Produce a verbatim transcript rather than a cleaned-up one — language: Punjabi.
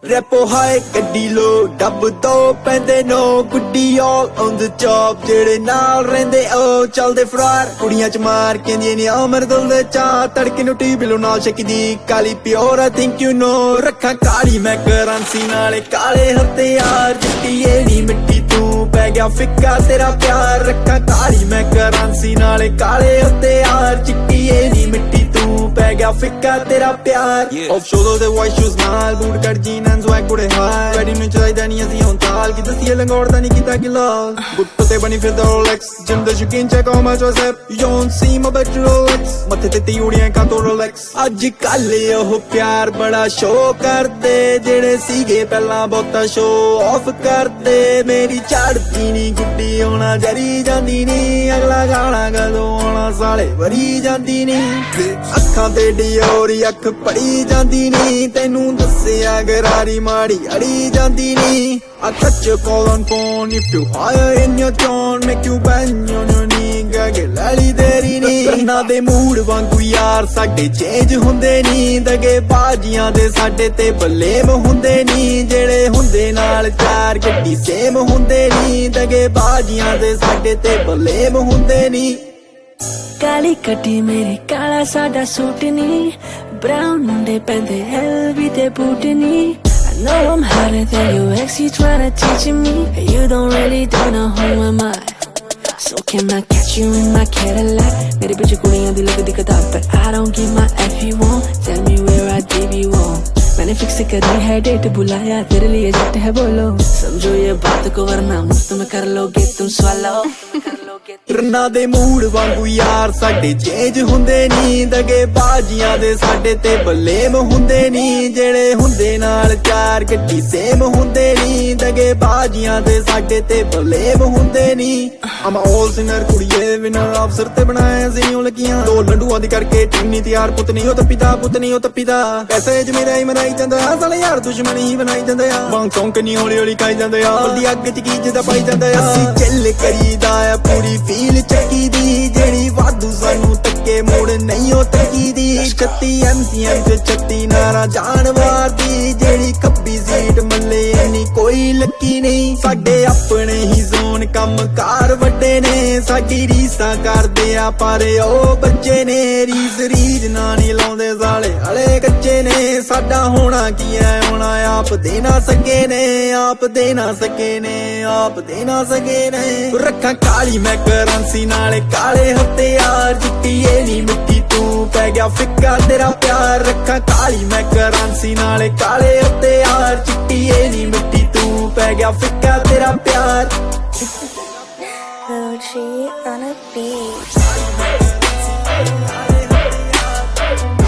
Repo high, ਗੱਡੀ ਲੋ ਡੱਬ ਤੋਂ ਪੈਂਦੇ ਨੋ ਗੁੱਡੀ all on the job ਜਿਹੜੇ ਨਾਲ ਰਹਿੰਦੇ ਉਹ ਚੱਲਦੇ ਫਰਾਰ ਕੁੜੀਆਂ ਚ ਮਾਰ ਕਹਿੰਦੀਆਂ ਨੇ ਅਮਰ ਦਿਲ ਦੇ ਚਾਹ ਤੜਕੇ ਨੂੰ ਟੀ ਬਿਲੋ ਨਾਲ ਛਕਦੀ ਕਾਲੀ pure I think you know ਰੱਖਾਂ ਕਾਲੀ ਮੈਂ ਕਰੰਸੀ ਨਾਲੇ ਕਾਲੇ ਹਥਿਆਰ ਚਿੱਟੀ ਏੜੀ ਮਿੱਟੀ ਤੂੰ ਪੈ ਗਿਆ ਫਿੱਕਾ ਤੇਰਾ ਪਿਆਰ ਰੱਖਾਂ ਕਾਲੀ ਮੈਂ ਕਰੰਸੀ ਨਾਲੇ ਕਾਲੇ ਹਥਿਆਰ ਚਿੱਟੀ ਏੜੀ ਮਿੱਟੀ ਤੂੰ ਪੈ ਗਿਆ ਫਿੱਕਾ ਤੇਰਾ ਪਿਆਰ ਆਫ ਸ਼ੋਲਡਰ ਦੇ ਵਾਈਟ ਸ਼ੂਜ਼ ਨਾਲ boot cut jean swag booty high ready ਨੂੰ ਚਾਹੀਦਾ ਨਹੀਂ ਅਸੀਂ ਹੁਣ ਤਾਲ ਕਿ ਦਸੀਏ ਲੰਗੋੜਦਾ ਨਹੀਂ ਕੀਤਾ ਗਿਲਾ ਗੁੱਟ ਤੇ ਬਣੀ ਫਿਰਦਾ Rolex ਜਿੰਮ ਦੇ ਸ਼ੌਕੀਨ check on my tricep you don't see my back to Rolex ਮੱਥੇ ਤੇ ਤਿਉੜੀਆਂ ਕਾ ਤੋਂ Rolex ਅੱਜ ਕੱਲ ਉਹ ਪਿਆਰ ਬੜਾ ਸ਼ੋ ਕਰਦੇ ਜਿਹੜੇ ਸੀਗੇ ਪਹਿਲਾਂ ਬਹੁਤਾ ਸ਼ੋ ਆਫ ਕਰਦੇ ਮੇਰੀ ਚੜਦੀ ਨਹੀਂ ਗੁੱਡੀ ਆਉਣਾ ਜਰੀ ਜਾਂਦੀ ਨਹੀਂ ਅਗਲਾ ਗਾਣਾ ਕਦੋਂ ਆਉਣਾ ਸਾਲੇ ਵਰੀ ਜਾਂਦੀ ਨਹੀਂ ਅੱਖਾਂ ਤੇ ਡਿਓਰੀ ਅੱਖ ਪੜੀ ਜਾਂਦੀ ਨਹੀਂ ਤੈਨੂੰ ਦੱਸਿਆ ਗਰਾਰੀ ਮਾੜੀ ਅੜੀ ਜਾਂਦੀ ਨੀ I touch your call on phone if you higher in your tone make you bend on your knee ਗਾਗੇ ਲੜੀ ਤੇਰੀ ਨੀ ਕੰਨਾਂ ਦੇ ਮੂਡ ਵਾਂਗੂ ਯਾਰ ਸਾਡੇ ਚੇਂਜ ਹੁੰਦੇ ਨੀ ਦਗੇ ਬਾਜੀਆਂ ਦੇ ਸਾਡੇ ਤੇ ਬਲੇਮ ਹੁੰਦੇ ਨੀ ਜਿਹੜੇ ਹੁੰਦੇ ਨਾਲ ਚਾਰ ਗੱਡੀ ਸੇਮ ਹੁੰਦੇ ਨੀ ਦਗੇ ਬਾਜੀਆਂ ਦੇ ਸਾਡੇ ਤੇ ਬਲੇਮ ਹੁੰਦੇ ਨੀ ਕਾਲੀ ਕੱਟੀ ਮੇਰੀ ਕਾਲਾ ਸਾਡਾ ਸੂਟ ਨੀ ਬਰਾਊਨ ਮੁੰਡੇ ਪੈਂਦੇ ਐਲਵੀ ਤੇ ਬੂਟ ਨੀ I know I'm hotter than your ex, you tryna teach me you don't really don't know who am I so can I catch you in my Cadillac मेरे पीछे कुड़ियां दी लगदी किताब but I don't give my F you won't tell me where I did you wrong मैंने फिक्स करी है डेट बुलाया तेरे लिए जट है बोलो समझो ये बात को वरना मुफ्त में कर लोगे तुम swallow ਰੰਨਾਂ ਦੇ ਮੂਡ ਵਾਂਗੂ ਯਾਰ ਸਾਡੇ ਚੇਂਜ ਹੁੰਦੇ ਨੀ ਦਗੇ ਬਾਜੀਆਂ ਦੇ ਸਾਡੇ ਤੇ ਬਲੇਮ ਹੁੰਦੇ ਨੀ ਜਿਹੜੇ ਹੁੰਦੇ ਨਾਲ ਚਾਰ ਗੱਡੀ ਸੇਮ ਹੁੰਦੇ ਨੀ ਦਗੇ ਬਾਜੀਆਂ ਦੇ ਸਾਡੇ ਤੇ ਬਲੇਮ ਹੁੰਦੇ ਨੀ I'm a all singer ਕੁੜੀਏ ਵਿਨਰ ਅਫਸਰ ਤੇ ਬਣਾਏ ਸੀ ਉਹ ਲੱਗੀਆਂ ਦੋ ਲੰਡੂਆਂ ਦੀ ਕਰਕੇ ਟੀਨੀ ਤਿਆਰ ਪੁੱਤ ਨਹੀਂ ਉਹ ਤਪੀਦਾ ਪੁੱਤ ਨਹੀਂ ਉਹ ਤਪੀਦਾ ਪੈਸੇ ਚ ਮੇਰਾ ਹੀ ਮਨਾਈ ਜਾਂਦਾ ਆ ਸਾਲੇ ਯਾਰ ਦੁਸ਼ਮਣੀ ਹੀ ਬਣਾਈ ਜਾਂਦੇ ਆ ਵਾਂਗ ਚੌਂਕ ਨਹੀਂ ਹੌਲੀ ਹੌਲੀ ਖਾਈ ਜਾਂਦੇ ਆ ਬਲਦੀ ਅੱਗ ਚ ਕੀ ਜਿੱਦਾਂ ਪਾਈ ਜਾਂਦੇ ਆ ਅਸੀਂ ਚੱਲ ਕਰੀਦਾ ਆ ਪੂਰੀ ਫੀਲ ਚੱਕੀ ਦੀ ਜਿਹੜੀ ਵਾਧੂ ਸਾਨੂੰ ਤੱਕੇ ਮੋੜ ਨਹੀਂ ਉਹ ਤੱਕੀ ਦੀ ਛੱਤੀ ਐਮਸੀਐਮ ਚ ਛੱਤੀ ਨਾਰਾ ਜਾਨਵਾਰ ਦੀ ਜਿਹੜੀ ਕੱਬੀ ਸੀਟ ਮੱਲੇ ਨਹੀਂ ਕੋਈ ਲੱਕੀ ਨਹੀਂ ਸਾਡੇ ਆਪਣੇ ਹੀ ਜ਼ੋਨ ਕੰਮ ਕਾਰ ਵੱਡੇ ਨੇ ਸਾਡੀ ਰੀਸਾਂ ਕਰਦੇ ਆ ਪਰ ਉਹ ਬੱਚੇ ਨੇ ਰੀਸ ਰੀਜ ਨਾ ਨਹੀਂ ਲਾਉਂਦੇ ਸਾਲੇ ਹਲੇ ਕੱਚੇ ਨੇ ਸਾਡਾ ਹੋਣਾ ਕੀ ਹੈ ਹੋਣਾ ਆਪ ਦੇ ਨਾ ਸਕੇ ਨੇ ਆਪ ਦੇ ਨਾ ਸਕੇ ਨੇ ਆਪ ਦੇ ਨਾ ਸਕੇ ਨੇ ਰੱਖਾਂ ਕਾਲੀ ਮੈਂ ਕਰੰਸੀ ਨਾਲੇ ਕਾਲੇ ਹਥਿਆਰ ਚਿੱਟੀ ਏ ਨੀ ਮਿੱਟੀ ਤੂੰ ਪੈ ਗਿਆ ਫਿੱਕਾ ਤੇਰਾ ਪਿਆਰ ਰੱਖਾਂ ਕਾਲੀ ਮੈਂ ਕਰੰਸੀ ਨਾਲੇ ਕਾਲੇ ਹਥਿਆਰ ਚਿੱਟੀ ਏ ਨੀ ਮਿੱਟੀ ਤੂੰ ਪੈ ਗਿਆ ਫਿੱਕਾ ਤੇਰਾ ਪਿਆਰ Rochi on a beat.